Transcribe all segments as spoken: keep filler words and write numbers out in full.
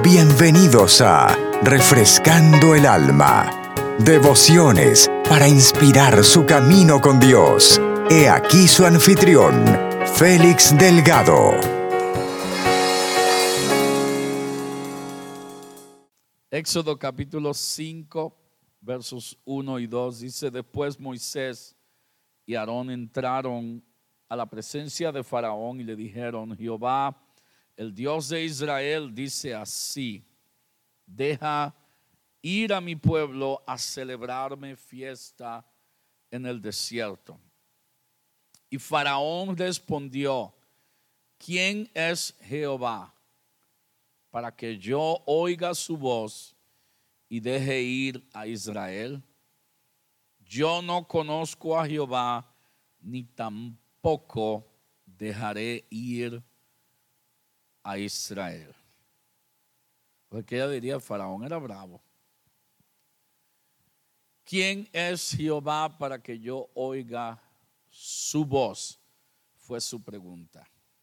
Bienvenidos a Refrescando el Alma. Devociones para inspirar su camino con Dios. He aquí su anfitrión, Félix Delgado. Éxodo capítulo cinco, versos uno y dos, dice: Después Moisés y Aarón entraron a la presencia de Faraón y le dijeron: Jehová, el Dios de Israel, dice así: deja ir a mi pueblo a celebrarme fiesta en el desierto. Y Faraón respondió: ¿quién es Jehová para que yo oiga su voz y deje ir a Israel? Yo no conozco a Jehová, ni tampoco dejaré ir a Israel. Porque ella diría: Faraón era bravo. ¿Quién es Jehová para que yo oiga su voz? Fue su pregunta.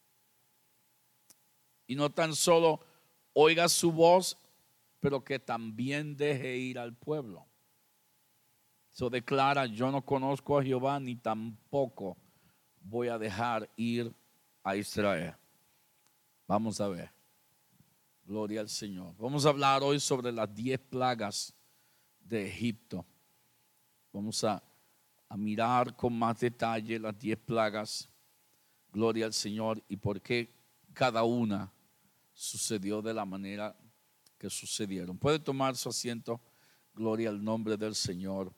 Y no tan solo oiga su voz, pero que también deje ir al pueblo. So declara: yo no conozco a Jehová, ni tampoco voy a dejar ir a Israel. Vamos a ver. Gloria al Señor. Vamos a hablar hoy sobre las diez plagas de Egipto. Vamos a, a mirar con más detalle las diez plagas. Gloria al Señor. Y por qué cada una sucedió de la manera que sucedieron. Puede tomar su asiento. Gloria al nombre del Señor.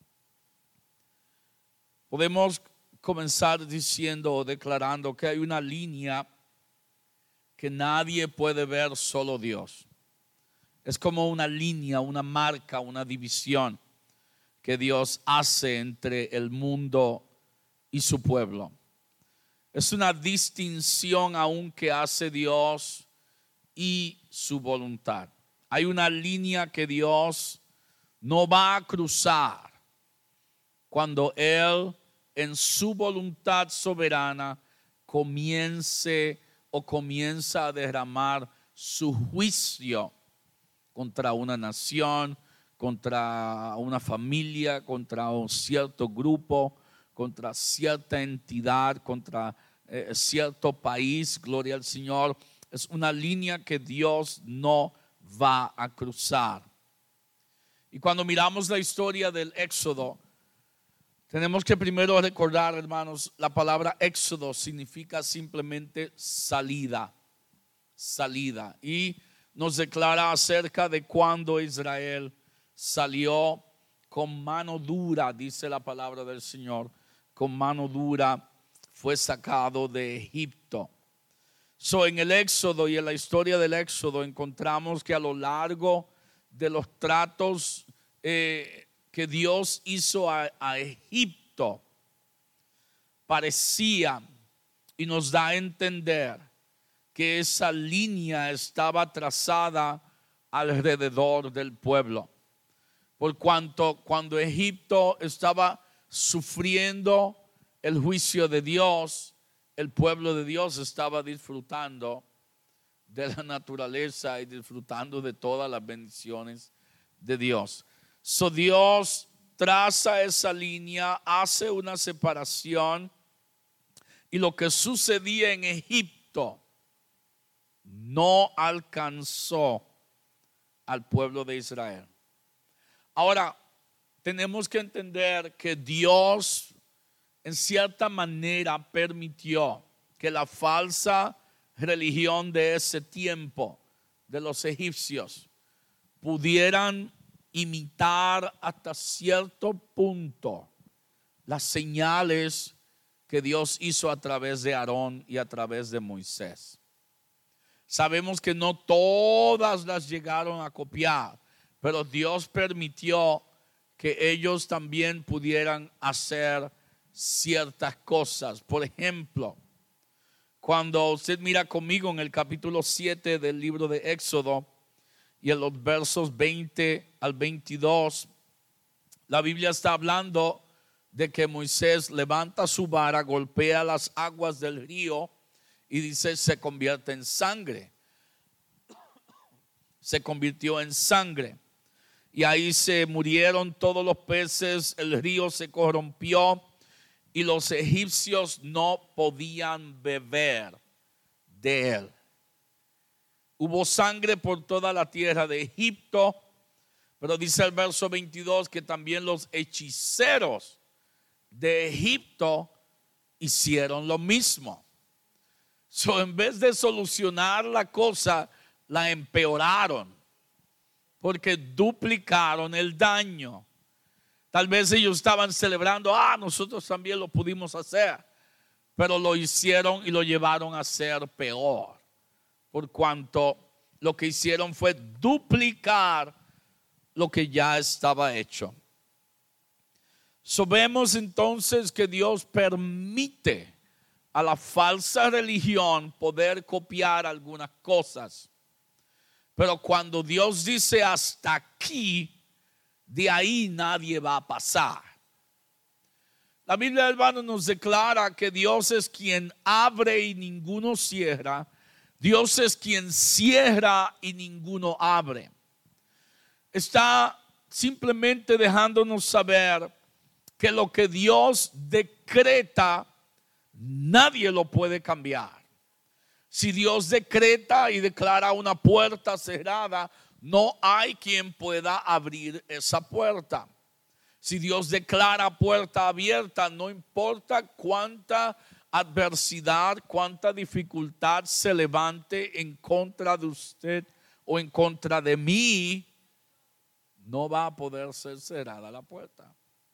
Podemos comenzar diciendo o declarando que hay una línea que nadie puede ver, solo Dios. Es como una línea, una marca, una división que Dios hace entre el mundo y su pueblo. Es una distinción aún que hace Dios y su voluntad. Hay una línea que Dios no va a cruzar cuando Él, en su voluntad soberana, comience o comienza a derramar su juicio contra una nación, contra una familia, contra un cierto grupo, contra cierta entidad, contra eh, cierto país. Gloria al Señor. Es una línea que Dios no va a cruzar. Y cuando miramos la historia del Éxodo, tenemos que primero recordar, hermanos, la palabra éxodo significa simplemente salida, salida. Y nos declara acerca de cuando Israel salió con mano dura, dice la palabra del Señor, con mano dura fue sacado de Egipto. So, en el Éxodo y en la historia del Éxodo encontramos que a lo largo de los tratos eh, que Dios hizo a, a Egipto, parecía y nos da a entender que esa línea estaba trazada alrededor del pueblo. Por cuanto cuando Egipto estaba sufriendo el juicio de Dios, el pueblo de Dios estaba disfrutando de la naturaleza y disfrutando de todas las bendiciones de Dios. So Dios traza esa línea, hace una separación, y lo que sucedía en Egipto no alcanzó al pueblo de Israel. Ahora, tenemos que entender que Dios en cierta manera permitió que la falsa religión de ese tiempo, de los egipcios, pudieran imitar hasta cierto punto las señales que Dios hizo a través de Aarón y a través de Moisés. Sabemos que no todas las llegaron a copiar, pero Dios permitió que ellos también pudieran hacer ciertas cosas. Por ejemplo, cuando usted mira conmigo en el capítulo siete del libro de Éxodo, y en los versos veinte al veintidós, la Biblia está hablando de que Moisés levanta su vara, golpea las aguas del río y dice: se convierte en sangre. se convirtió en sangre. Y ahí se murieron todos los peces, el río se corrompió y los egipcios no podían beber de él. Hubo sangre por toda la tierra de Egipto, pero dice el verso veintidós que también los hechiceros de Egipto hicieron lo mismo. So, en vez de solucionar la cosa, la empeoraron, porque duplicaron el daño. Tal vez ellos estaban celebrando, ah, nosotros también lo pudimos hacer, pero lo hicieron y lo llevaron a ser peor, por cuanto lo que hicieron fue duplicar lo que ya estaba hecho. So, vemos entonces que Dios permite a la falsa religión poder copiar algunas cosas. Pero cuando Dios dice hasta aquí, de ahí nadie va a pasar. La Biblia, hermano, nos declara que Dios es quien abre y ninguno cierra. Dios es quien cierra y ninguno abre. Está simplemente dejándonos saber que lo que Dios decreta, nadie lo puede cambiar. Si Dios decreta y declara una puerta cerrada, no hay quien pueda abrir esa puerta. Si Dios declara puerta abierta, no importa cuánta adversidad, cuánta dificultad se levante en contra de usted o en contra de mí, no va a poder ser cerrada la puerta.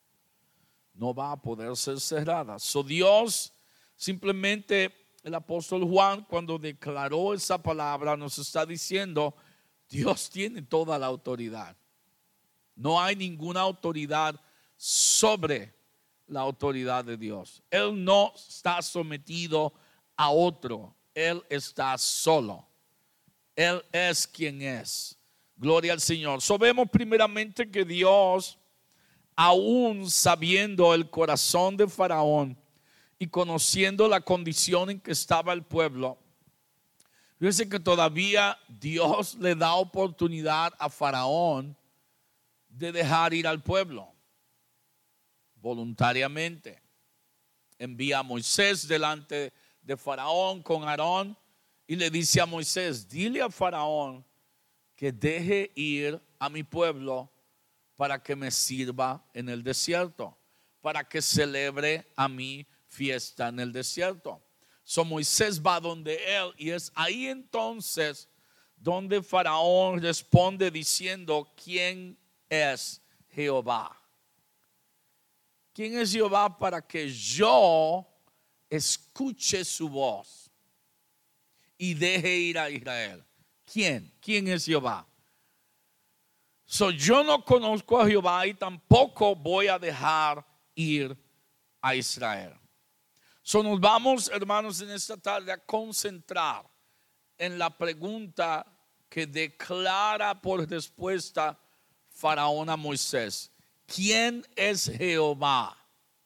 No va a poder ser cerrada. So, Dios simplemente, el apóstol Juan, cuando declaró esa palabra, nos está diciendo, Dios tiene toda la autoridad. No hay ninguna autoridad sobre la autoridad de Dios. Él no está sometido a otro. Él está solo. Él es quien es. Gloria al Señor. Sabemos primeramente que Dios, aún sabiendo el corazón de Faraón y conociendo la condición en que estaba el pueblo, fíjense que todavía Dios le da oportunidad a Faraón de dejar ir al pueblo voluntariamente. Envía a Moisés delante de Faraón con Aarón y le dice a Moisés, dile a Faraón que deje ir a mi pueblo para que me sirva en el desierto, para que celebre a mi fiesta en el desierto. So Moisés va donde él y es ahí entonces donde Faraón responde diciendo, ¿quién es Jehová? ¿Quién es Jehová para que yo escuche su voz y deje ir a Israel? ¿Quién? ¿Quién es Jehová? So, yo no conozco a Jehová y tampoco voy a dejar ir a Israel. So, nos vamos, hermanos, en esta tarde a concentrar en la pregunta que declara por respuesta Faraón a Moisés. ¿Quién es Jehová?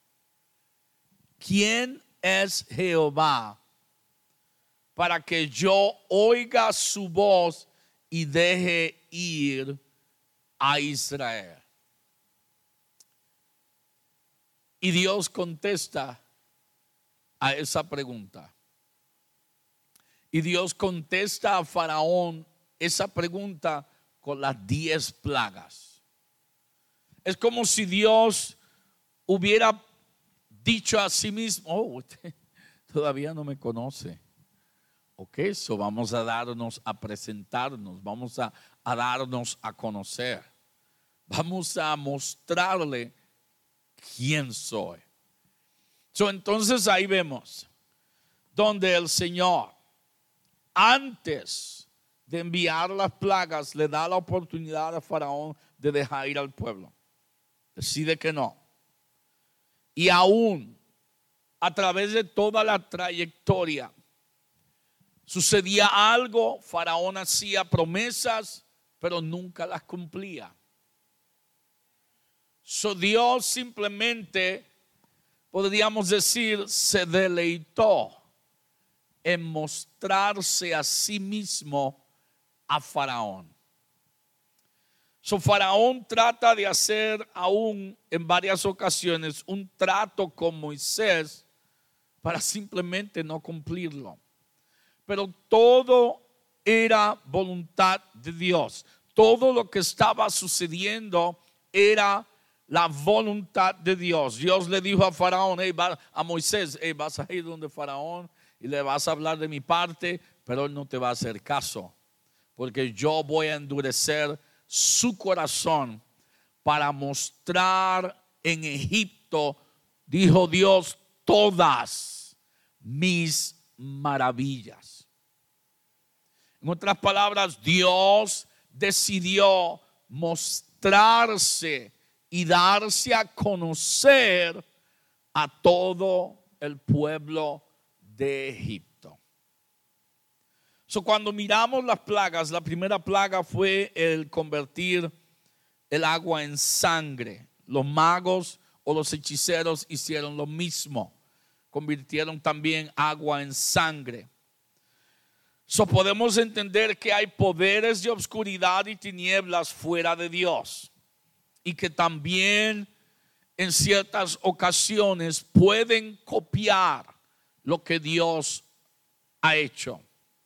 ¿Quién es Jehová para que yo oiga su voz y deje ir a Israel? Y Dios contesta a esa pregunta. Y Dios contesta a Faraón esa pregunta con las diez plagas. Es como si Dios hubiera dicho a sí mismo, oh, usted todavía no me conoce. Ok, eso so vamos a darnos a presentarnos, vamos a, a darnos a conocer. Vamos a mostrarle quién soy. So, entonces ahí vemos donde el Señor, antes de enviar las plagas, le da la oportunidad a Faraón de dejar ir al pueblo. Decide que no. Y aún a través de toda la trayectoria sucedía algo, Faraón hacía promesas, pero nunca las cumplía. So, Dios simplemente, podríamos decir, se deleitó en mostrarse a sí mismo a Faraón. So, Faraón trata de hacer aún en varias ocasiones un trato con Moisés para simplemente no cumplirlo. Pero todo era voluntad de Dios. Todo lo que estaba sucediendo era la voluntad de Dios. Dios le dijo a Faraón, hey, va, a Moisés, hey, vas a ir donde Faraón y le vas a hablar de mi parte, pero él no te va a hacer caso, porque yo voy a endurecer su corazón para mostrar en Egipto, dijo Dios, todas mis maravillas. En otras palabras, Dios decidió mostrarse y darse a conocer a todo el pueblo de Egipto. So, cuando miramos las plagas, la primera plaga fue el convertir el agua en sangre. Los magos o los hechiceros hicieron lo mismo. Convirtieron también agua en sangre. So, podemos entender que hay poderes de oscuridad y tinieblas fuera de Dios. Y que también en ciertas ocasiones pueden copiar lo que Dios ha hecho.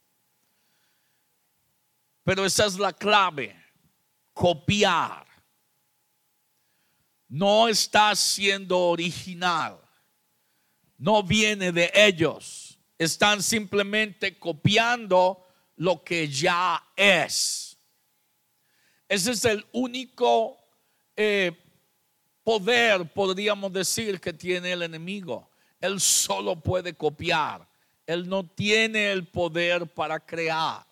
Pero esa es la clave, copiar. No está siendo original, no viene de ellos. Están simplemente copiando lo que ya es. Ese es el único eh, poder, podríamos decir, que tiene el enemigo. Él solo puede copiar. Él no tiene el poder para crear.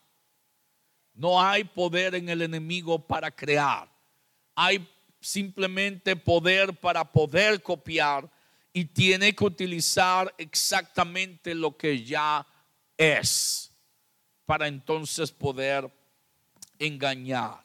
No hay poder en el enemigo para crear. Hay simplemente poder para poder copiar y tiene que utilizar exactamente lo que ya es para entonces poder engañar.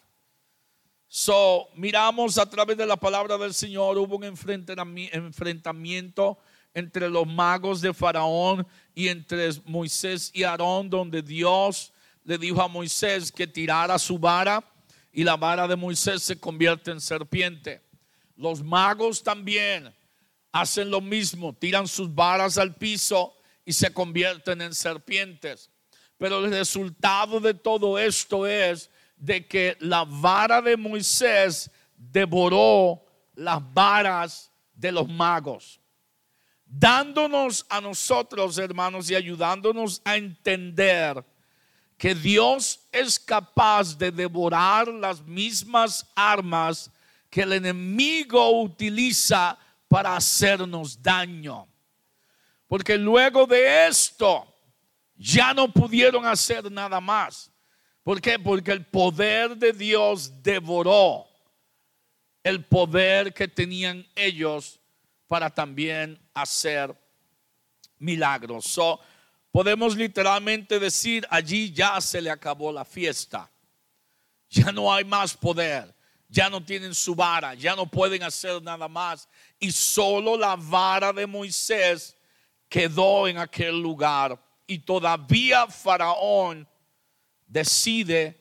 So, miramos a través de la palabra del Señor, hubo un enfrentamiento entre los magos de Faraón y entre Moisés y Aarón, donde Dios le dijo a Moisés que tirara su vara y la vara de Moisés se convierte en serpiente. Los magos también hacen lo mismo, tiran sus varas al piso y se convierten en serpientes. Pero el resultado de todo esto es de que la vara de Moisés devoró las varas de los magos, dándonos a nosotros, hermanos, y ayudándonos a entender que Dios es capaz de devorar las mismas armas que el enemigo utiliza para hacernos daño. Porque luego de esto ya no pudieron hacer nada más. ¿Por qué? Porque el poder de Dios devoró el poder que tenían ellos para también hacer milagros. So, podemos literalmente decir, allí ya se le acabó la fiesta. Ya no hay más poder. Ya no tienen su vara. Ya no pueden hacer nada más. Y solo la vara de Moisés quedó en aquel lugar. Y todavía Faraón decide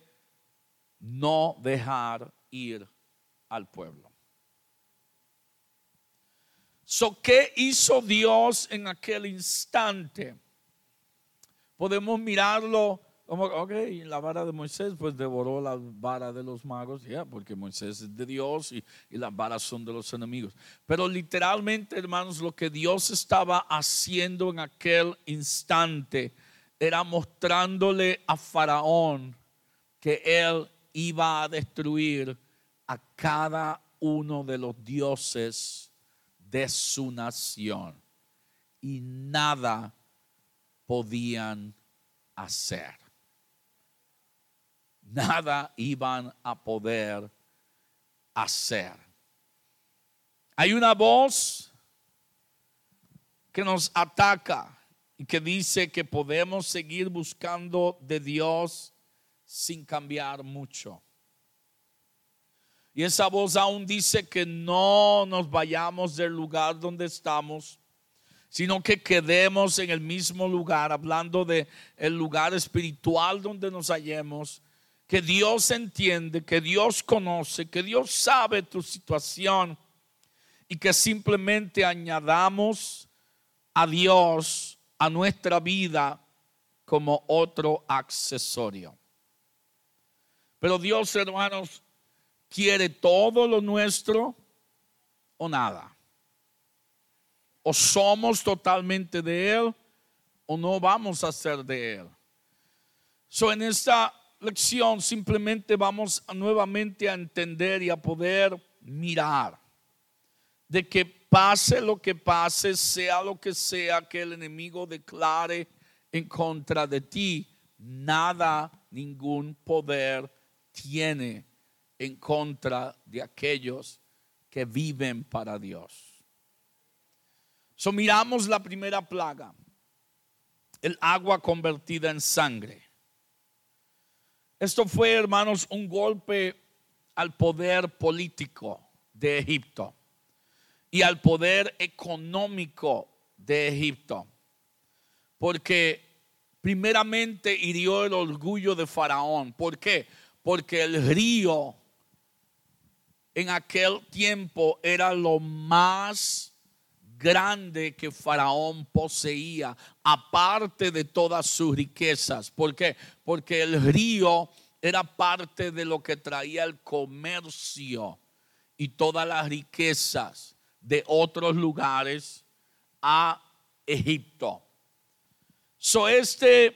no dejar ir al pueblo. So, ¿qué hizo Dios en aquel instante? Podemos mirarlo como, ok, la vara de Moisés pues devoró la vara de los magos, ya, yeah, porque Moisés es de Dios y, y las varas son de los enemigos. Pero literalmente, hermanos, lo que Dios estaba haciendo en aquel instante era mostrándole a Faraón que él iba a destruir a cada uno de los dioses de su nación y nada podían hacer. Nada iban a poder hacer. Hay una voz que nos ataca y que dice que podemos seguir buscando de Dios sin cambiar mucho. Y esa voz aún dice que no nos vayamos del lugar donde estamos, sino que quedemos en el mismo lugar, hablando de el lugar espiritual donde nos hallemos, que Dios entiende, que Dios conoce, que Dios sabe tu situación y que simplemente añadamos a Dios a nuestra vida como otro accesorio. Pero Dios, hermanos, quiere todo lo nuestro o nada. O somos totalmente de Él o no vamos a ser de Él. So, en esta lección simplemente vamos a, nuevamente a entender y a poder mirar de que pase lo que pase, sea lo que sea que el enemigo declare en contra de ti, nada, ningún poder tiene en contra de aquellos que viven para Dios. So, miramos la primera plaga, el agua convertida en sangre. Esto fue, hermanos, un golpe al poder político de Egipto y al poder económico de Egipto, porque primeramente hirió el orgullo de Faraón. ¿Por qué? Porque el río en aquel tiempo era lo más grande que Faraón poseía, aparte de todas sus riquezas. ¿Por qué? Porque el río era parte de lo que traía el comercio y todas las riquezas de otros lugares a Egipto. So, este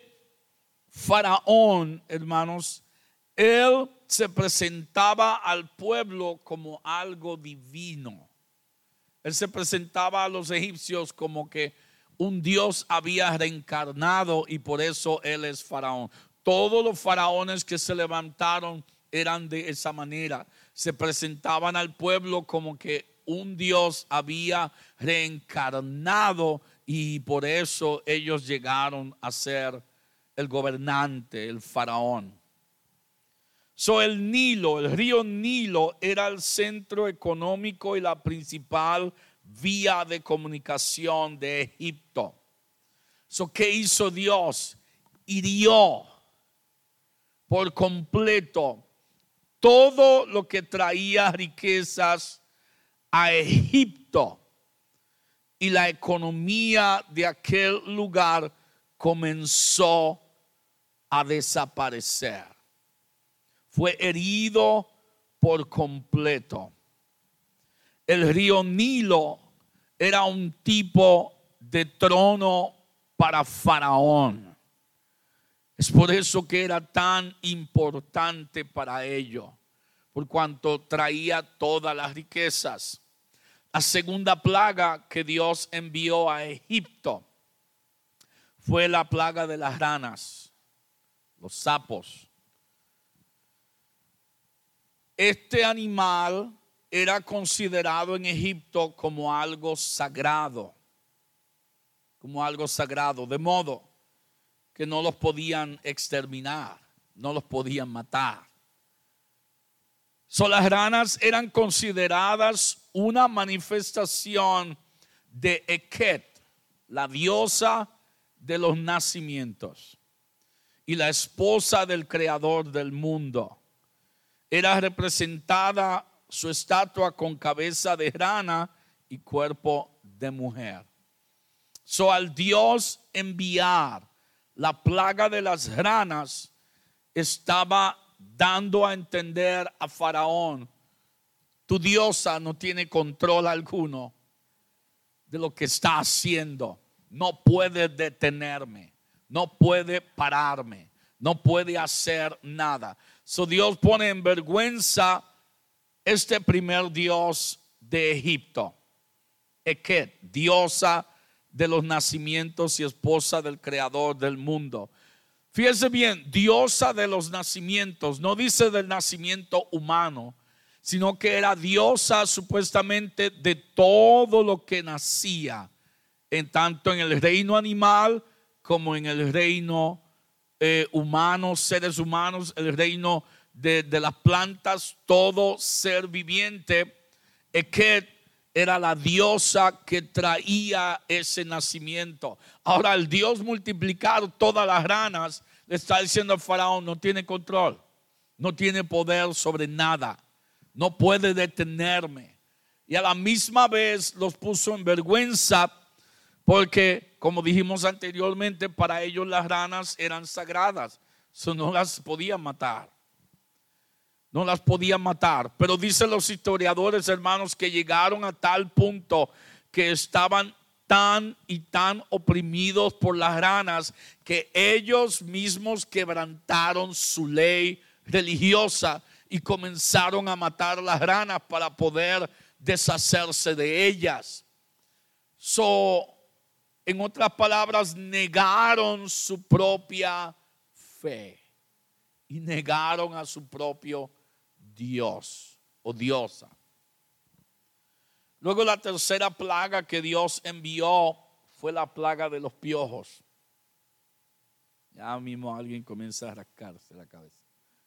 Faraón, hermanos, él se presentaba al pueblo como algo divino. Él se presentaba a los egipcios como que un Dios había reencarnado y por eso él es Faraón. Todos los faraones que se levantaron eran de esa manera. Se presentaban al pueblo como que un Dios había reencarnado y por eso ellos llegaron a ser el gobernante, el faraón. So, el Nilo, el río Nilo era el centro económico y la principal vía de comunicación de Egipto. So, ¿qué hizo Dios? Hirió por completo todo lo que traía riquezas a Egipto y la economía de aquel lugar comenzó a desaparecer. Fue herido por completo. El río Nilo era un tipo de trono para Faraón. Es por eso que era tan importante para ellos, por cuanto traía todas las riquezas. La segunda plaga que Dios envió a Egipto fue la plaga de las ranas, los sapos. Este animal era considerado en Egipto como algo sagrado, como algo sagrado, de modo que no los podían exterminar, no los podían matar. So, las ranas eran consideradas una manifestación de Eket, la diosa de los nacimientos y la esposa del creador del mundo. Era representada su estatua con cabeza de rana y cuerpo de mujer. So, al Dios enviar la plaga de las ranas, estaba dando a entender a Faraón: tu diosa no tiene control alguno de lo que está haciendo. No puede detenerme, no puede pararme, no puede hacer nada. So, Dios pone en vergüenza este primer dios de Egipto, Eket, diosa de los nacimientos y esposa del creador del mundo. Fíjese bien, diosa de los nacimientos, no dice del nacimiento humano, sino que era diosa supuestamente de todo lo que nacía, en tanto en el reino animal como en el reino eh, humano, seres humanos, el reino de, de las plantas, todo ser viviente. Eket era la diosa que traía ese nacimiento. Ahora, el Dios multiplicar todas las ranas le está diciendo al faraón: no tiene control, no tiene poder sobre nada, no puede detenerme. Y a la misma vez los puso en vergüenza porque, como dijimos anteriormente, para ellos las ranas eran sagradas, so no las podían matar. No las podían matar. Pero dicen los historiadores, hermanos, que llegaron a tal punto que estaban tan y tan oprimidos por las ranas que ellos mismos quebrantaron su ley religiosa y comenzaron a matar las ranas para poder deshacerse de ellas. So, en otras palabras, negaron su propia fe y negaron a su propio Dios o diosa. Luego la tercera plaga que Dios envió fue la plaga de los piojos. Ya mismo alguien comienza a rascarse la cabeza.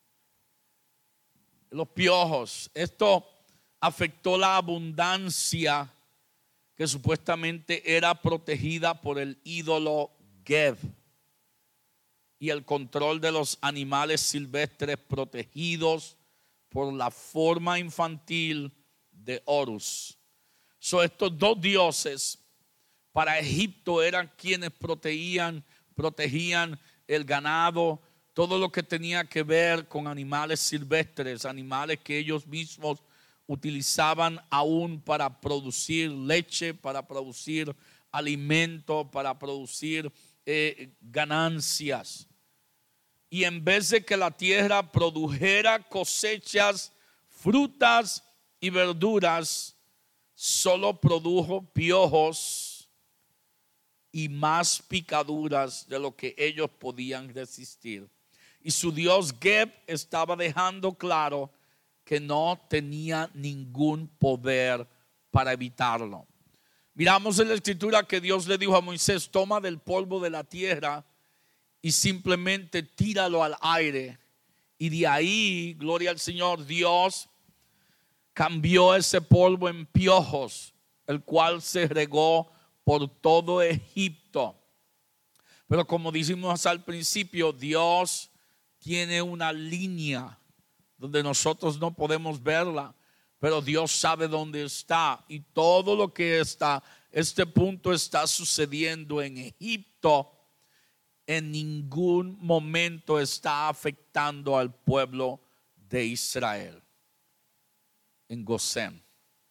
Los piojos, esto afectó la abundancia que supuestamente era protegida por el ídolo Geb y el control de los animales silvestres protegidos por la forma infantil de Horus. So, estos dos dioses para Egipto eran quienes protegían, protegían el ganado, todo lo que tenía que ver con animales silvestres, animales que ellos mismos utilizaban aún para producir leche, para producir alimento, para producir eh, ganancias. Y en vez de que la tierra produjera cosechas, frutas y verduras, solo produjo piojos y más picaduras de lo que ellos podían resistir. Y su dios Geb estaba dejando claro que no tenía ningún poder para evitarlo. Miramos en la escritura que Dios le dijo a Moisés: toma del polvo de la tierra y simplemente tíralo al aire. Y de ahí, gloria al Señor, Dios cambió ese polvo en piojos, el cual se regó por todo Egipto. Pero como dijimos al principio, Dios tiene una línea donde nosotros no podemos verla, pero Dios sabe dónde está. Y todo lo que está, este punto está sucediendo en Egipto, en ningún momento está afectando al pueblo de Israel en Gosén.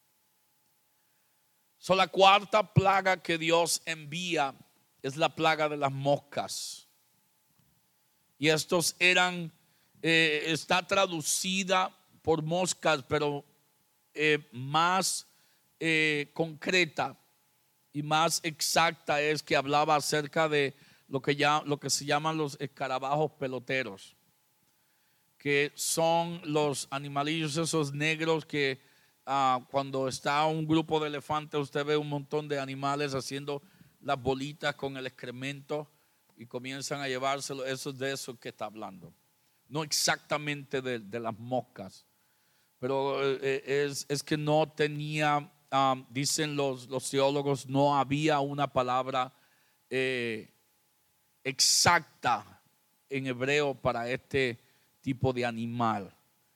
So, la cuarta plaga que Dios envía es la plaga de las moscas. Y estos eran, eh, está traducida por moscas, pero eh, más eh, concreta y más exacta es que hablaba acerca de lo que, ya, lo que se llaman los escarabajos peloteros, que son los animalillos esos negros que uh, cuando está un grupo de elefantes usted ve un montón de animales haciendo las bolitas con el excremento y comienzan a llevárselo. Eso es de eso que está hablando, no exactamente de, de las moscas, pero eh, es, es que no tenía, um, dicen los, los teólogos, no había una palabra eh, exacta en hebreo para este tipo de animal.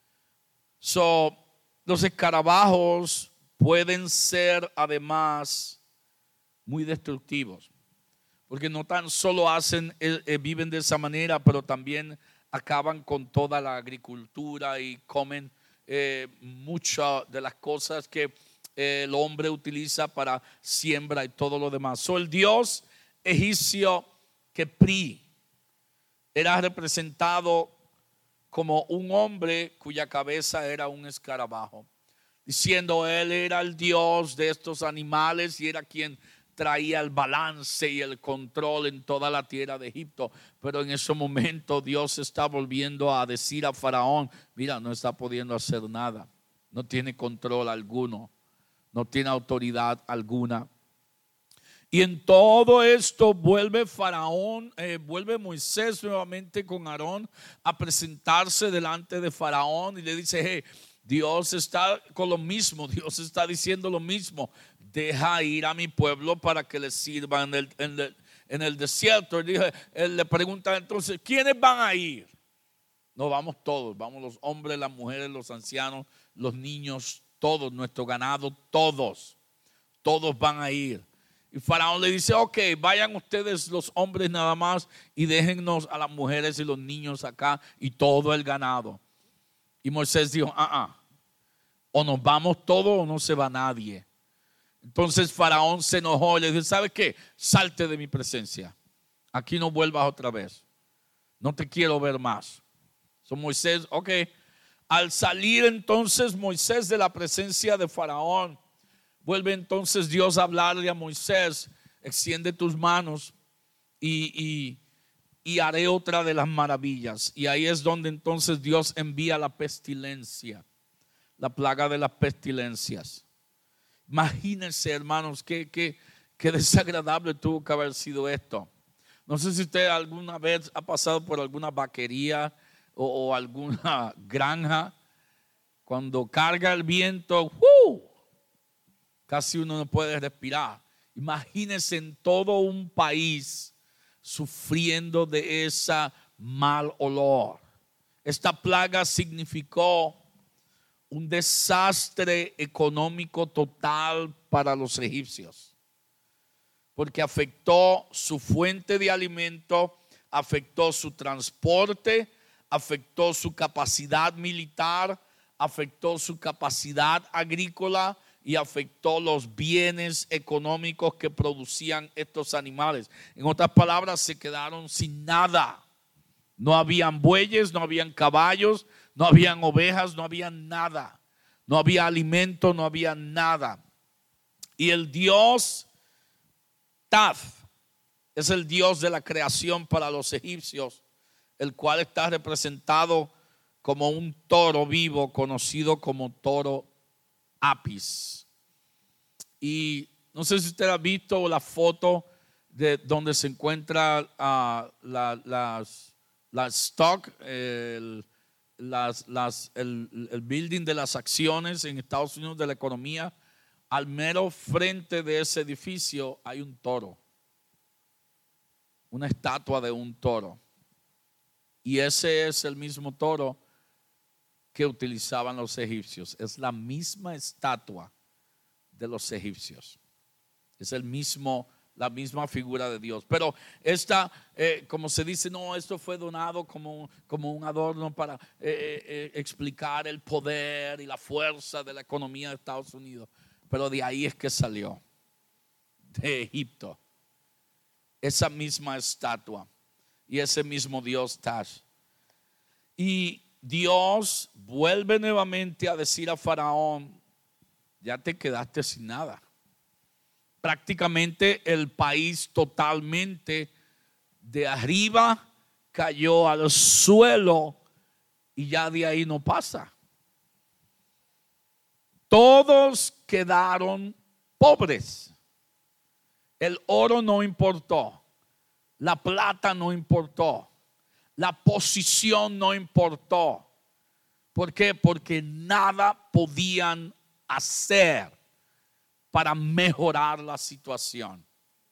So, los escarabajos pueden ser además muy destructivos, porque no tan solo hacen, eh, eh, viven de esa manera, pero también acaban con toda la agricultura y comen eh, muchas de las cosas que eh, el hombre utiliza para siembra y todo lo demás. So, el dios egipcio Kepri era representado como un hombre cuya cabeza era un escarabajo, diciendo él era el dios de estos animales y era quien traía el balance y el control en toda la tierra de Egipto. Pero en ese momento Dios está volviendo a decir a Faraón: mira, no está pudiendo hacer nada, no tiene control alguno, no tiene autoridad alguna. Y en todo esto vuelve Faraón, eh, vuelve Moisés nuevamente con Aarón a presentarse delante de Faraón y le dice: hey, Dios está con lo mismo, Dios está diciendo lo mismo, deja ir a mi pueblo para que les sirva en el, en el, en el desierto. Él, dije, él le pregunta entonces: ¿quiénes van a ir? No, vamos todos, vamos los hombres, las mujeres, los ancianos, los niños, todos, nuestro ganado, todos, todos van a ir. Y Faraón le dice, ok, vayan ustedes los hombres nada más y déjennos a las mujeres y los niños acá y todo el ganado. Y Moisés dijo, ah, ah, o nos vamos todos o no se va nadie. Entonces Faraón se enojó y le dijo, ¿sabes qué? Salte de mi presencia. Aquí no vuelvas otra vez. No te quiero ver más. So Moisés, ok. Al salir entonces Moisés de la presencia de Faraón, vuelve entonces Dios a hablarle a Moisés, extiende tus manos y, y, y haré otra de las maravillas. Y ahí es donde entonces Dios envía la pestilencia, la plaga de las pestilencias. Imagínense, hermanos, qué, qué, qué desagradable tuvo que haber sido esto. No sé si usted alguna vez ha pasado por alguna vaquería o, o alguna granja. Cuando carga el viento, ¡uh! Casi uno no puede respirar. Imagínense en todo un país sufriendo de ese mal olor. Esta plaga significó un desastre económico total para los egipcios, porque afectó su fuente de alimento, afectó su transporte, afectó su capacidad militar, afectó su capacidad agrícola y afectó los bienes económicos que producían estos animales. En otras palabras, se quedaron sin nada. No habían bueyes, no habían caballos, no habían ovejas, no había nada. No había alimento, no había nada. Y el Dios Taf es el Dios de la creación para los egipcios, el cual está representado como un toro vivo, conocido como toro Apis. Y no sé si usted ha visto la foto de donde se encuentra uh, la, las, las stock, el, las, las, el, el building de las acciones en Estados Unidos de la economía. Al mero frente de ese edificio hay un toro, una estatua de un toro. Y ese es el mismo toro que utilizaban los egipcios. Es la misma estatua de los egipcios. Es el mismo, la misma figura de Dios. Pero esta, eh, como se dice, no, esto fue donado como, como un adorno para eh, eh, explicar el poder y la fuerza de la economía de Estados Unidos. Pero de ahí es que salió, de Egipto, esa misma estatua y ese mismo Dios Tash. Y Dios vuelve nuevamente a decir a Faraón, ya te quedaste sin nada. Prácticamente el país totalmente de arriba cayó al suelo y ya de ahí no pasa. Todos quedaron pobres. El oro no importó, la plata no importó, la posición no importó. ¿Por qué? Porque nada podían hacer para mejorar la situación.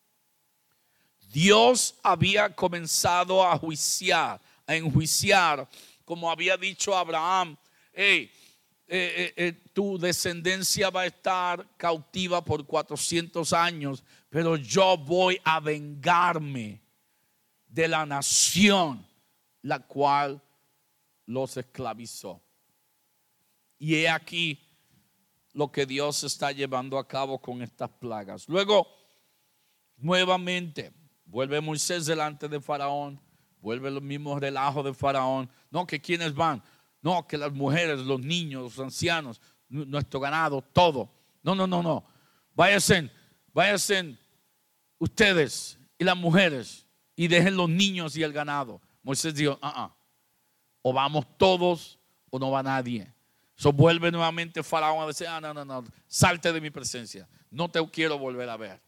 Dios había comenzado a juiciar, a enjuiciar, como había dicho Abraham, hey, eh, eh, eh, tu descendencia va a estar cautiva por cuatrocientos años, pero yo voy a vengarme de la nación la cual los esclavizó. Y he aquí lo que Dios está llevando a cabo con estas plagas. Luego, nuevamente, vuelve Moisés delante de Faraón, vuelve los mismos relajos de Faraón. No, que quienes van, no, que las mujeres, los niños, los ancianos, nuestro ganado, todo. No, no, no, no. Váyanse, váyanse ustedes y las mujeres y dejen los niños y el ganado. Moisés dijo, ah, uh-uh. O vamos todos o no va nadie. So vuelve nuevamente Faraón a decir, ah, no, no, no, salte de mi presencia. No te quiero volver a ver.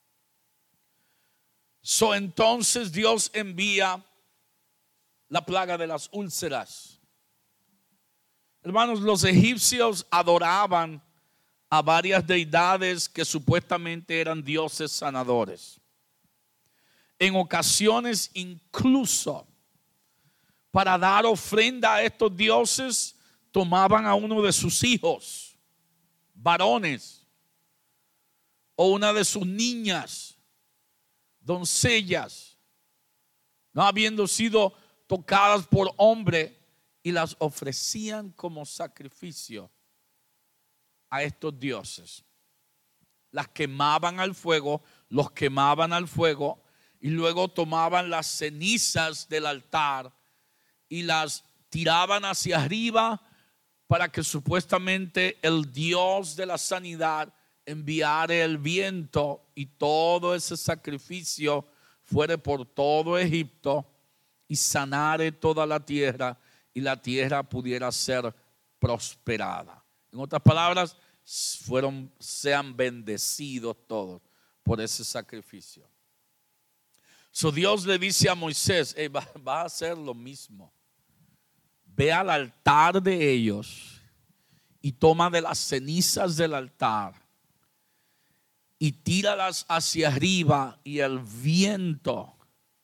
So entonces Dios envía la plaga de las úlceras. Hermanos, los egipcios adoraban a varias deidades que supuestamente eran dioses sanadores. En ocasiones incluso para dar ofrenda a estos dioses, tomaban a uno de sus hijos, varones, o una de sus niñas, doncellas, no habiendo sido tocadas por hombre, y las ofrecían como sacrificio a estos dioses. Las quemaban al fuego, los quemaban al fuego, y luego tomaban las cenizas del altar y las tiraban hacia arriba para que supuestamente el Dios de la sanidad enviara el viento y todo ese sacrificio fuere por todo Egipto y sanare toda la tierra y la tierra pudiera ser prosperada. En otras palabras, fueron, sean bendecidos todos por ese sacrificio. So Dios le dice a Moisés, hey, va, va a hacer lo mismo. Ve al altar de ellos y toma de las cenizas del altar y tíralas hacia arriba, y el viento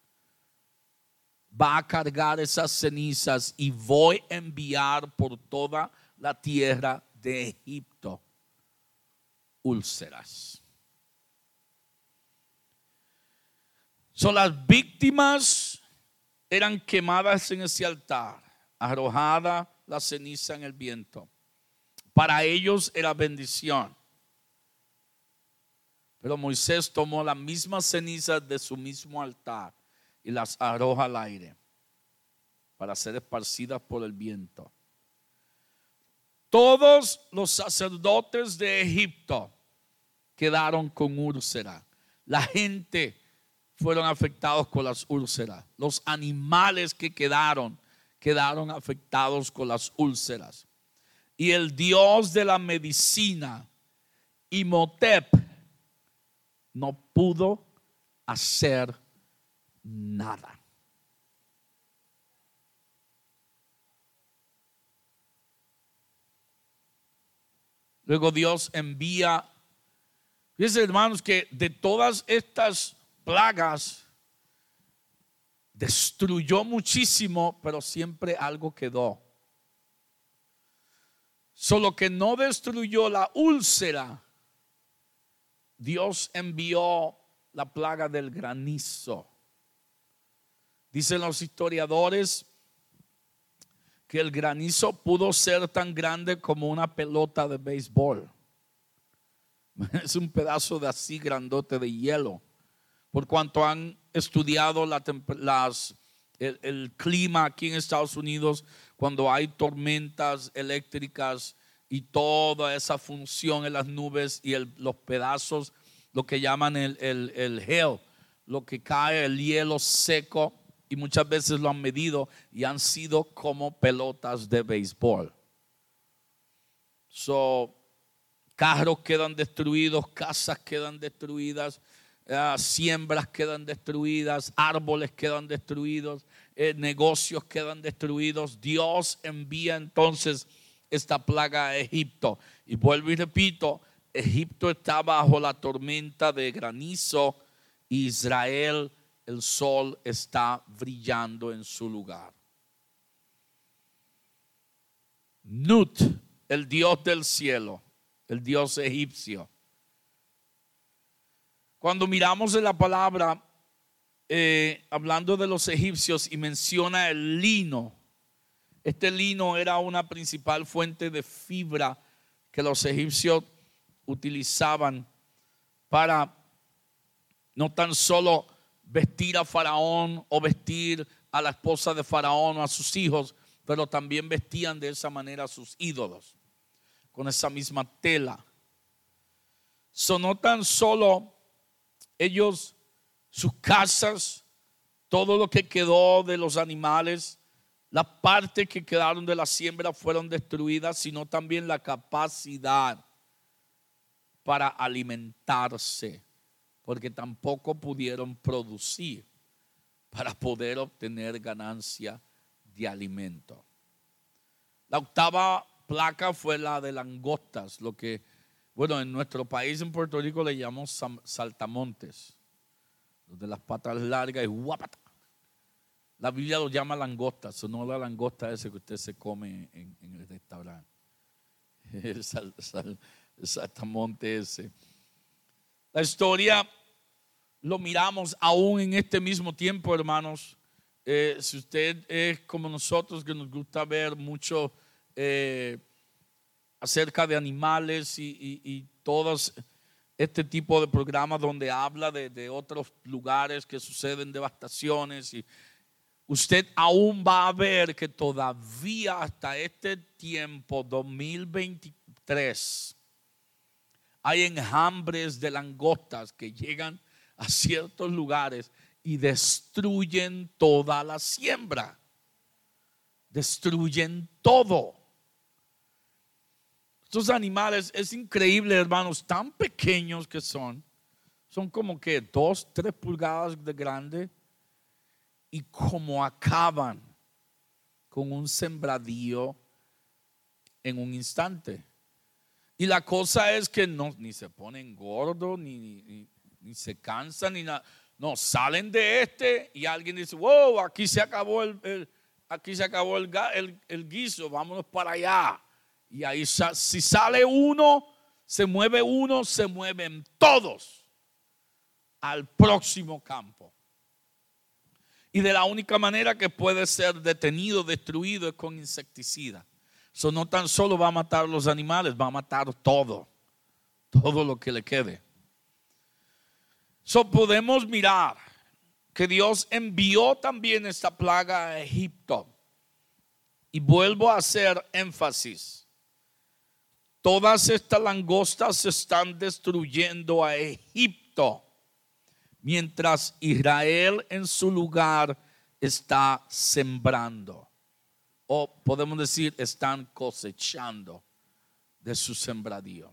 va a cargar esas cenizas y voy a enviar por toda la tierra de Egipto úlceras. Son las víctimas eran quemadas en ese altar, arrojada la ceniza en el viento. Para ellos era bendición. Pero Moisés tomó las mismas cenizas de su mismo altar y las arroja al aire para ser esparcidas por el viento. Todos los sacerdotes de Egipto quedaron con úlcera. La gente fueron afectados con las úlceras. Los animales que quedaron, quedaron afectados con las úlceras. Y el Dios de la medicina, Imhotep, no pudo hacer nada. Luego Dios envía, fíjense hermanos, que de todas estas plagas destruyó muchísimo, pero siempre algo quedó. Solo que no destruyó la úlcera. Dios envió la plaga del granizo. Dicen los historiadores que el granizo pudo ser tan grande como una pelota de béisbol. Es un pedazo de así grandote de hielo. Por cuanto han estudiado la, las, el, el clima aquí en Estados Unidos, cuando hay tormentas eléctricas y toda esa función en las nubes y el, los pedazos, lo que llaman el, el, el hail, lo que cae, el hielo seco, y muchas veces lo han medido y han sido como pelotas de béisbol. So, carros quedan destruidos, casas quedan destruidas, uh, siembras quedan destruidas, árboles quedan destruidos, eh, negocios quedan destruidos. Dios envía entonces esta plaga a Egipto. Y vuelvo y repito, Egipto está bajo la tormenta de granizo. Israel, el sol está brillando en su lugar. Nut, el dios del cielo, el dios egipcio. Cuando miramos en la palabra, eh, hablando de los egipcios, y menciona el lino. Este lino era una principal fuente de fibra que los egipcios utilizaban para no tan solo vestir a Faraón o vestir a la esposa de Faraón o a sus hijos, pero también vestían de esa manera a sus ídolos, con esa misma tela. So, no tan solo ellos, sus casas, todo lo que quedó de los animales, las partes que quedaron de la siembra fueron destruidas, sino también la capacidad para alimentarse, porque tampoco pudieron producir para poder obtener ganancia de alimento. La octava plaga fue la de langostas, lo que, bueno, en nuestro país, en Puerto Rico, le llamamos saltamontes, los de las patas largas y guapata. La Biblia lo llama langostas, o no la langosta ese que usted se come en, en el restaurante. El, sal, sal, el saltamonte ese. La historia lo miramos aún en este mismo tiempo, hermanos. Eh, si usted es como nosotros, que nos gusta ver mucho eh, acerca de animales y, y, y todos este tipo de programas donde habla de, de otros lugares que suceden devastaciones, y usted aún va a ver que todavía hasta este tiempo, dos mil veintitrés, hay enjambres de langostas que llegan a ciertos lugares y destruyen toda la siembra. Destruyen todo. Estos animales, es increíble, hermanos, tan pequeños que son. Son como que dos, tres pulgadas de grande. Y como acaban con un sembradío en un instante. Y la cosa es que no, ni se ponen gordos, ni, ni, ni se cansan, ni nada. No, salen de este y alguien dice, wow, aquí se acabó el, el aquí se acabó el, el, el guiso, vámonos para allá. Y ahí si sale uno, se mueve uno, se mueven todos al próximo campo. Y de la única manera que puede ser detenido, destruido, es con insecticida. Eso no tan solo va a matar los animales, va a matar todo, todo lo que le quede. So podemos mirar que Dios envió también esta plaga a Egipto. Y vuelvo a hacer énfasis. Todas estas langostas están destruyendo a Egipto, mientras Israel en su lugar está sembrando. O podemos decir, están cosechando de su sembradío.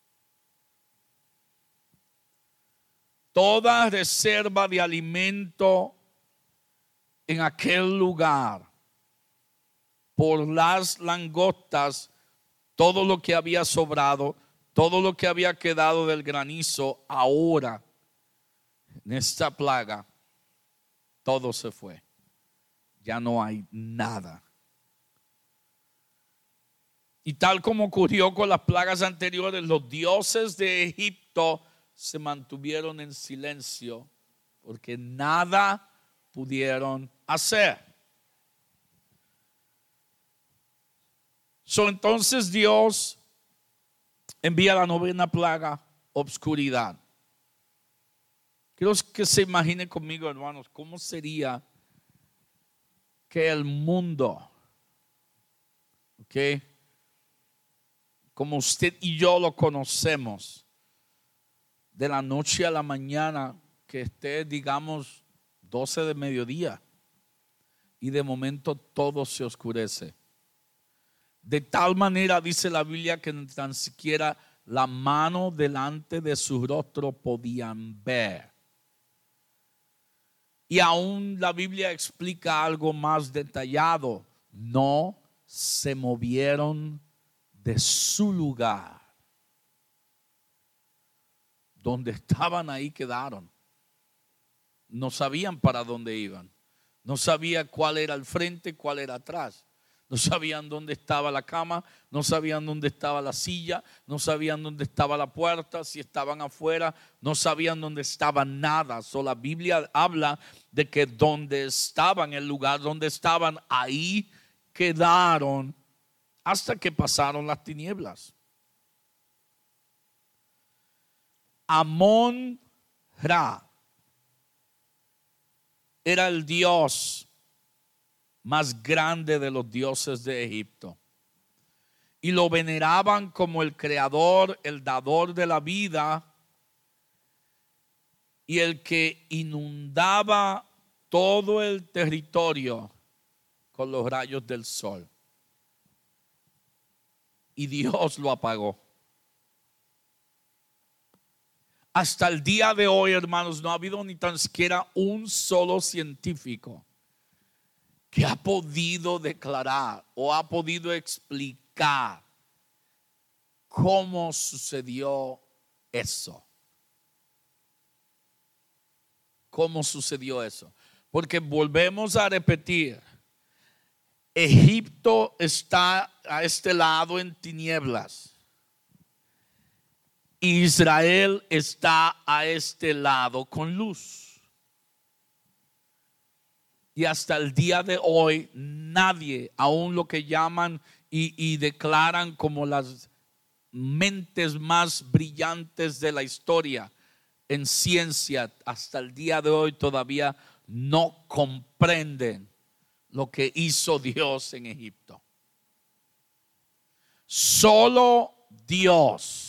Toda reserva de alimento en aquel lugar, por las langostas, todo lo que había sobrado, todo lo que había quedado del granizo, ahora en esta plaga, todo se fue. Ya no hay nada. Y tal como ocurrió con las plagas anteriores, los dioses de Egipto se mantuvieron en silencio porque nada pudieron hacer. So, entonces Dios envía la novena plaga, obscuridad. Quiero que se imaginen conmigo, hermanos, cómo sería que el mundo, ¿ok?, como usted y yo lo conocemos, de la noche a la mañana, que esté, digamos, doce de mediodía, y de momento todo se oscurece. De tal manera, dice la Biblia, que ni tan siquiera la mano delante de su rostro podían ver. Y aún la Biblia explica algo más detallado. No se movieron de su lugar. Donde estaban, ahí quedaron. No sabían para dónde iban. No sabían cuál era el frente, cuál era atrás. No sabían dónde estaba la cama, no sabían dónde estaba la silla, no sabían dónde estaba la puerta, si estaban afuera, no sabían dónde estaba nada. So, la Biblia habla de que donde estaban, el lugar donde estaban, ahí quedaron hasta que pasaron las tinieblas. Amón-Ra era el dios más grande de los dioses de Egipto, y lo veneraban como el creador, el dador de la vida y el que inundaba todo el territorio con los rayos del sol. Y Dios lo apagó. Hasta el día de hoy, hermanos, no ha habido ni tan siquiera un solo científico que ha podido declarar o ha podido explicar cómo sucedió eso. ¿Cómo sucedió eso? Porque volvemos a repetir, Egipto está a este lado en tinieblas. Israel está a este lado con luz. Y hasta el día de hoy nadie, aún lo que llaman y, y declaran como las mentes más brillantes de la historia en ciencia, hasta el día de hoy todavía no comprenden lo que hizo Dios en Egipto. Solo Dios.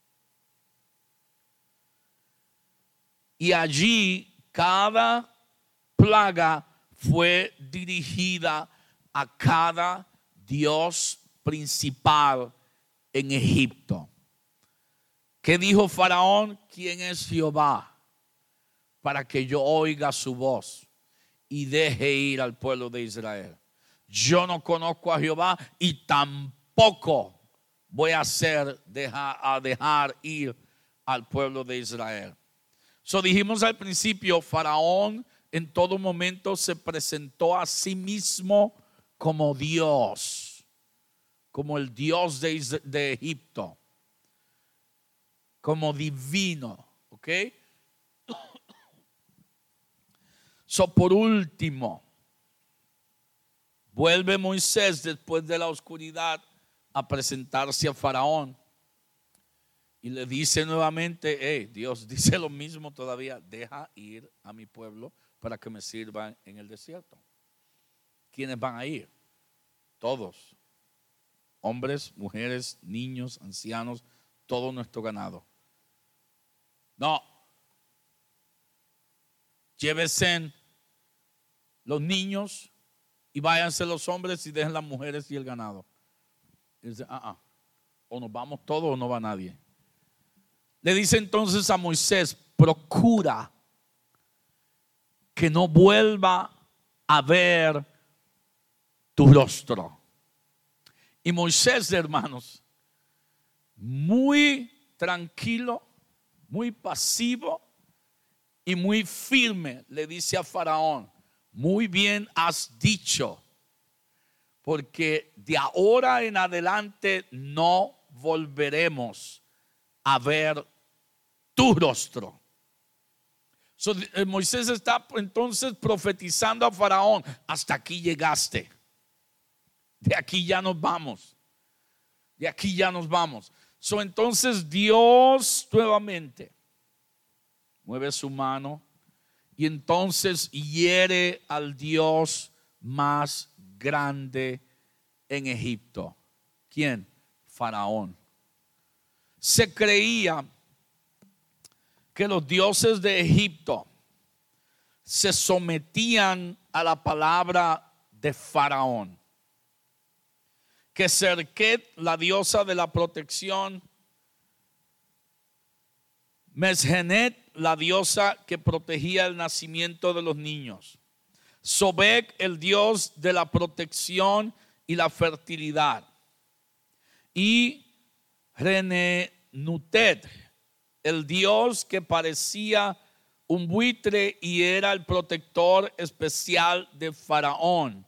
Y allí cada plaga fue dirigida a cada dios principal en Egipto. ¿Qué dijo Faraón? ¿Quién es Jehová? Para que yo oiga su voz y deje ir al pueblo de Israel. Yo no conozco a Jehová y tampoco voy a hacer dejar, a dejar ir al pueblo de Israel. So dijimos al principio, Faraón en todo momento se presentó a sí mismo como Dios, como el Dios de, de Egipto, como divino, ¿ok? So por último, vuelve Moisés después de la oscuridad a presentarse a Faraón. Y le dice nuevamente, hey, Dios dice lo mismo todavía, deja ir a mi pueblo para que me sirvan en el desierto. ¿Quiénes van a ir? Todos, hombres, mujeres, niños, ancianos, todo nuestro ganado. No, llévense los niños y váyanse los hombres y dejen las mujeres y el ganado. Y dice, ah, ah, o nos vamos todos o no va nadie. Le dice entonces a Moisés, procura que no vuelva a ver tu rostro. Y Moisés, hermanos, muy tranquilo, muy pasivo y muy firme, le dice a Faraón, muy bien has dicho, porque de ahora en adelante no volveremos a ver tu rostro. So, Moisés está entonces profetizando a Faraón, hasta aquí llegaste, de aquí ya nos vamos, de aquí ya nos vamos. So, entonces Dios nuevamente mueve su mano y entonces hiere al Dios más grande en Egipto. ¿Quién? Faraón. Se creía que los dioses de Egipto se sometían a la palabra de Faraón. Que Serket, la diosa de la protección, Mesgenet, la diosa que protegía el nacimiento de los niños, Sobek, el dios de la protección y la fertilidad, y Renenutet, el dios que parecía un buitre y era el protector especial de Faraón.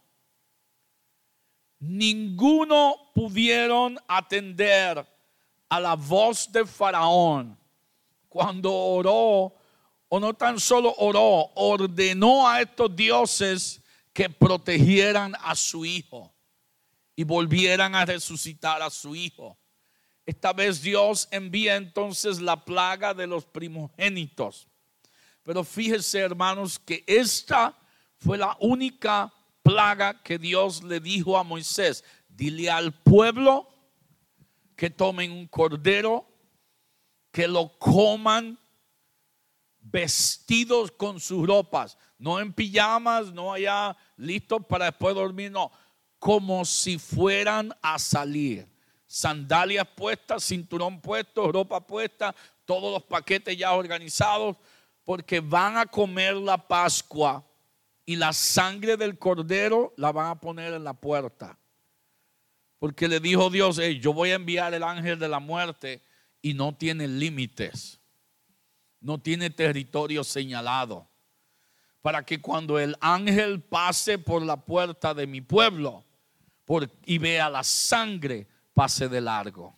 Ninguno pudieron atender a la voz de Faraón cuando oró, o no tan solo oró, ordenó a estos dioses que protegieran a su hijo y volvieran a resucitar a su hijo. Esta vez Dios envía entonces la plaga de los primogénitos. Pero fíjese, hermanos, que esta fue la única plaga que Dios le dijo a Moisés: dile al pueblo que tomen un cordero, que lo coman vestidos con sus ropas, no en pijamas, no allá listos para después dormir, no, como si fueran a salir. Sandalias puestas, cinturón puesto, ropa puesta, todos los paquetes ya organizados, porque van a comer la Pascua y la sangre del cordero la van a poner en la puerta. Porque le dijo Dios: hey, yo voy a enviar el ángel de la muerte y no tiene límites, no tiene territorio señalado. para que cuando el ángel pase por la puerta de mi pueblo por, y vea la sangre, pase de largo.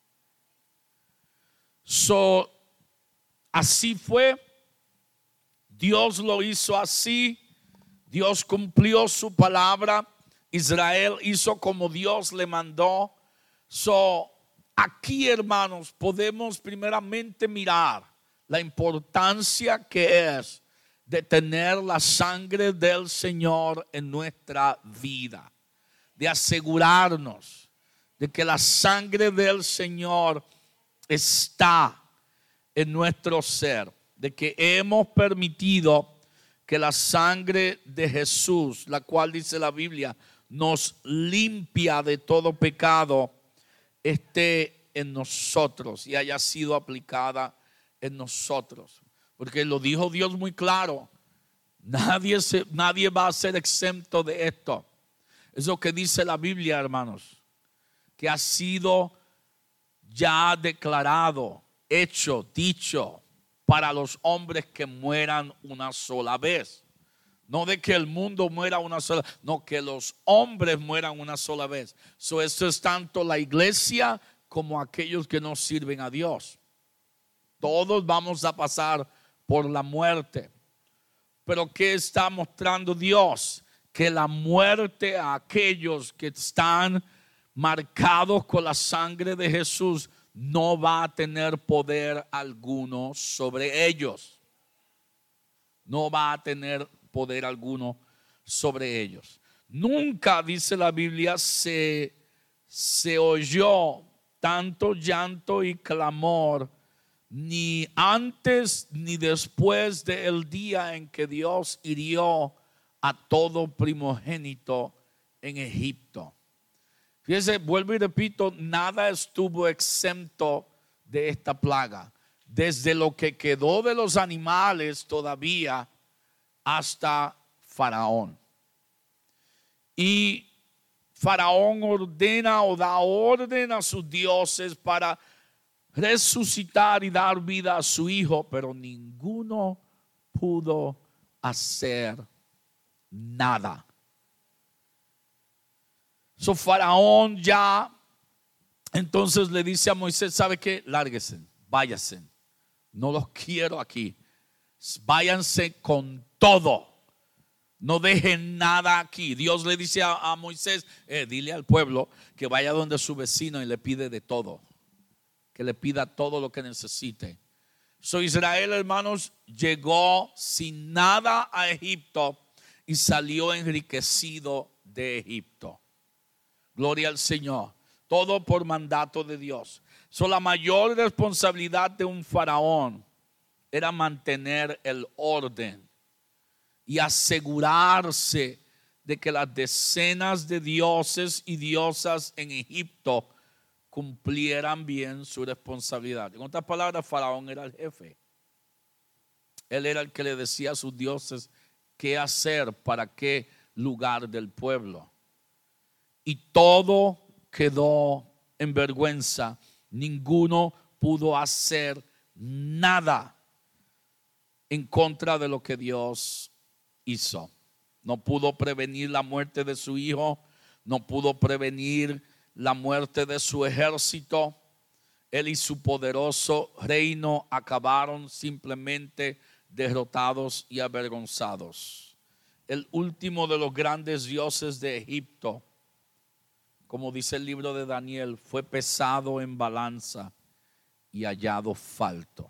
So, así fue. Dios lo hizo así. Dios cumplió su palabra. Israel hizo como Dios le mandó. So, aquí, hermanos, podemos primeramente mirar la importancia que es de tener la sangre del Señor en nuestra vida, de asegurarnos de que la sangre del Señor está en nuestro ser, de que hemos permitido que la sangre de Jesús, la cual dice la Biblia, nos limpia de todo pecado, esté en nosotros y haya sido aplicada en nosotros. Porque lo dijo Dios muy claro, nadie, se, nadie va a ser exento de esto. Es lo que dice la Biblia, hermanos, que ha sido ya declarado, hecho, dicho para los hombres que mueran una sola vez. No de que el mundo muera una sola, no, que los hombres mueran una sola vez. So, esto es tanto la iglesia como aquellos que no sirven a Dios. Todos vamos a pasar por la muerte. Pero ¿qué está mostrando Dios? Que la muerte a aquellos que están marcados con la sangre de Jesús no va a tener poder alguno sobre ellos. No va a tener poder alguno sobre ellos. Nunca, dice la Biblia, se, se oyó tanto llanto y clamor, ni antes ni después del día en que Dios hirió a todo primogénito en Egipto. Fíjense, vuelvo y repito, nada estuvo exento de esta plaga. Desde lo que quedó de los animales todavía hasta Faraón. Y Faraón ordena o da orden a sus dioses para resucitar y dar vida a su hijo, pero ninguno pudo hacer nada. So Faraón ya entonces le dice a Moisés, ¿sabe qué? Lárguense, váyanse, no los quiero aquí, váyanse con todo, no dejen nada aquí. Dios le dice a, a Moisés, eh, dile al pueblo que vaya donde su vecino y le pide de todo, que le pida todo lo que necesite. So Israel, hermanos, llegó sin nada a Egipto y salió enriquecido de Egipto. Gloria al Señor. Todo por mandato de Dios. So, la mayor responsabilidad de un faraón era mantener el orden y asegurarse de que las decenas de dioses y diosas en Egipto cumplieran bien su responsabilidad. En otras palabras, Faraón era el jefe. Él era el que le decía a sus dioses qué hacer para qué lugar del pueblo. Y todo quedó en vergüenza. Ninguno pudo hacer nada en contra de lo que Dios hizo. No pudo prevenir la muerte de su hijo. No pudo prevenir la muerte de su ejército. Él y su poderoso reino acabaron simplemente derrotados y avergonzados. El último de los grandes dioses de Egipto, como dice el libro de Daniel, fue pesado en balanza y hallado falto.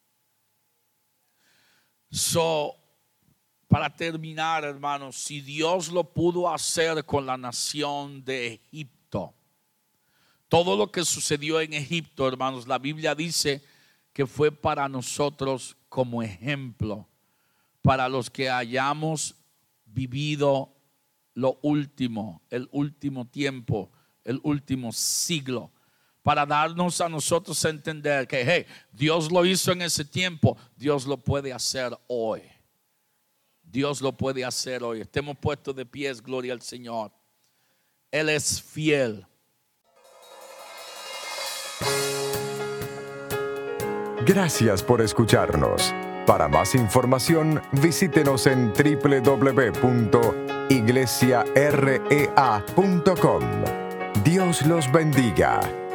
So, para terminar, hermanos, si Dios lo pudo hacer con la nación de Egipto, todo lo que sucedió en Egipto, hermanos, la Biblia dice que fue para nosotros como ejemplo, para los que hayamos vivido lo último, el último tiempo, el último siglo, para darnos a nosotros a entender que hey, Dios lo hizo en ese tiempo, Dios lo puede hacer hoy. Dios lo puede hacer hoy. Estemos puestos de pies, gloria al Señor. Él es fiel. Gracias por escucharnos. Para más información, visítenos en doble u doble u doble u punto iglesia rea punto com. Dios los bendiga.